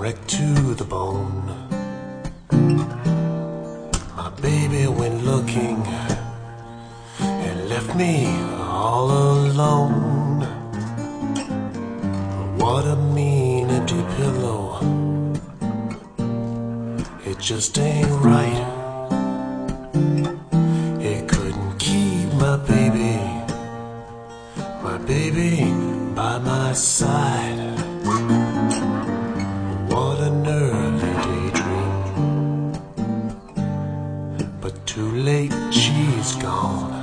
wrecked to the bone. My baby went looking and left me all alone. What a mean empty pillow, it just ain't right. It couldn't keep my baby by my side. What an early daydream, but too late, she's gone.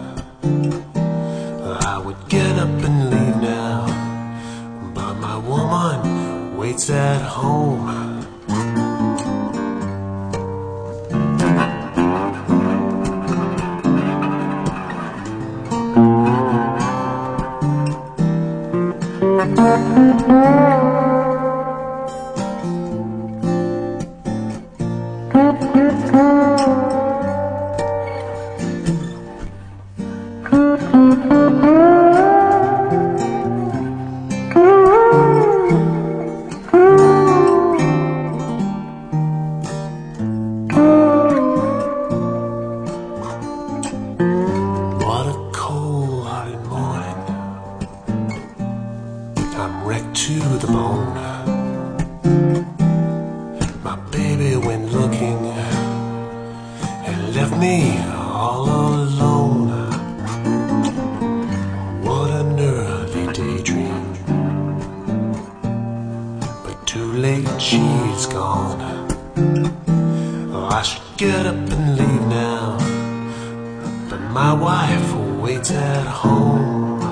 I would get up and leave now, but my woman waits at home. What a cold-hearted morning, I'm wrecked to the bone. My baby went looking and left me all alone. What an early daydream, but too late, she's gone. I should get up and leave now, but my wife waits at home.